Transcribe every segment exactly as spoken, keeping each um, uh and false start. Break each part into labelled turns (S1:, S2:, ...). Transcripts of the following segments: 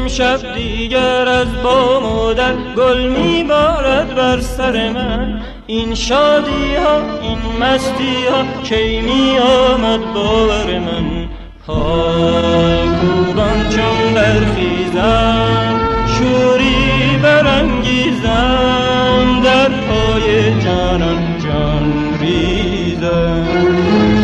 S1: امشب دیگر از بام و در گل میبارد بر سر من. این شادی ها این مستی ها کی می آمد باور من. پای کوبان چون برخیزم شوری برانگیزم در پای جانان جان ریزم.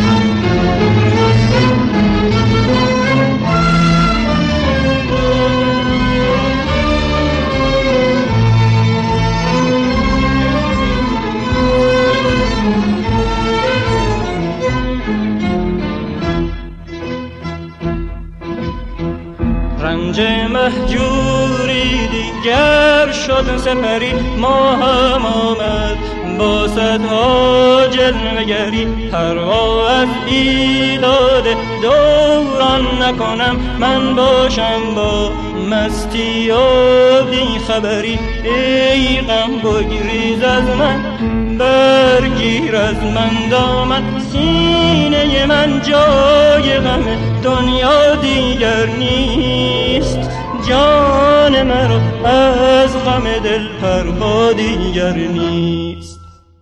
S1: رنج مهجوری دیگر شد سپری، ما هم آمد با صدها جلوه‌گری. پروا از بیداد دوران نکنم، من باشم با مستی و بیخبری. ای غم بگریز از من، برگیر از من دامن، سینه من جای غم دنیا دیگر نیست. جان مرا از غم دل پروا دیگر نیست.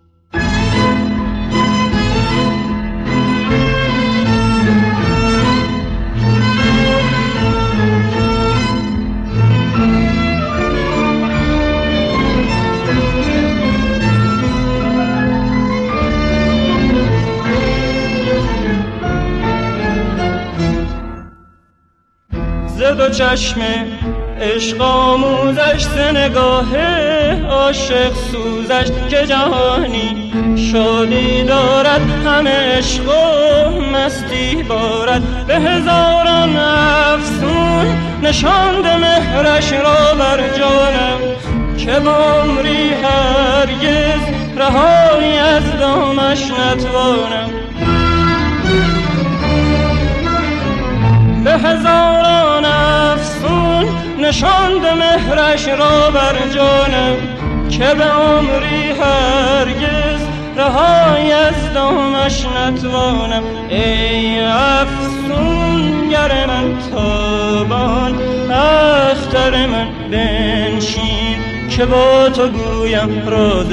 S1: دو چشم عشق آموزش، سه نگاه عاشق سوزش، که جهانی شادی دارد همه عشق و مستی بارد. به هزاران افسون نشانده مهرش را بر جانم، که عمری هرگز رهایی از دامش نتوانم. به هزاران افسون نشاند مهرش را بر جانم، که به عمری هرگز رهایی از دامش نتوانم. ای افسونگر من تابان، اختر من بنشین، که با تو گویم راز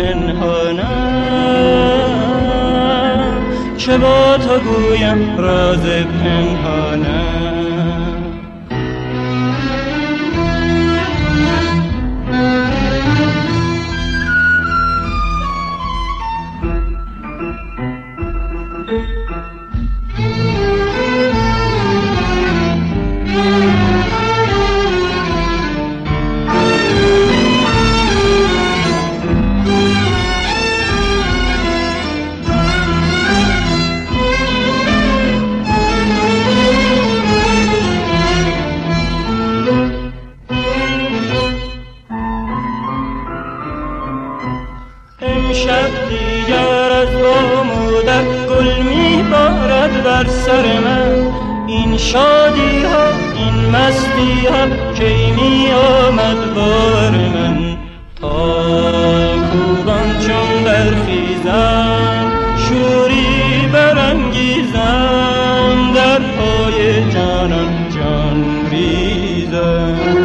S1: پنهانم، که با تو گویم راز پنهانم. امشب دیگر از بام و در گل می بارد بر سر من. این شادی ها این مستی ها کی می آمد بار من. پای کوبان چون برخیزم شوری برانگیزم در پای جانان جان ریزم.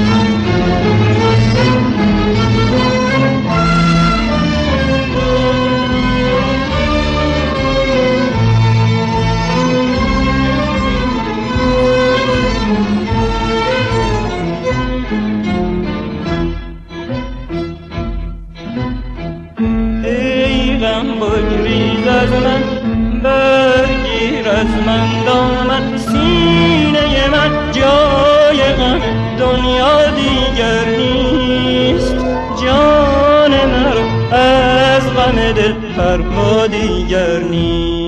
S1: بگریز از من، برگیر از من دامن، سینه من جای غم دنیا دیگر نیست. جان مرا از غم دل پروا دیگر نیست.